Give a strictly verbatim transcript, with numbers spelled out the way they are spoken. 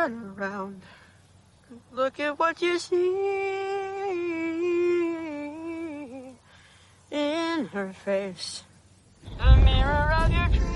turn around. Look at what you see in her face. The mirror of your dreams.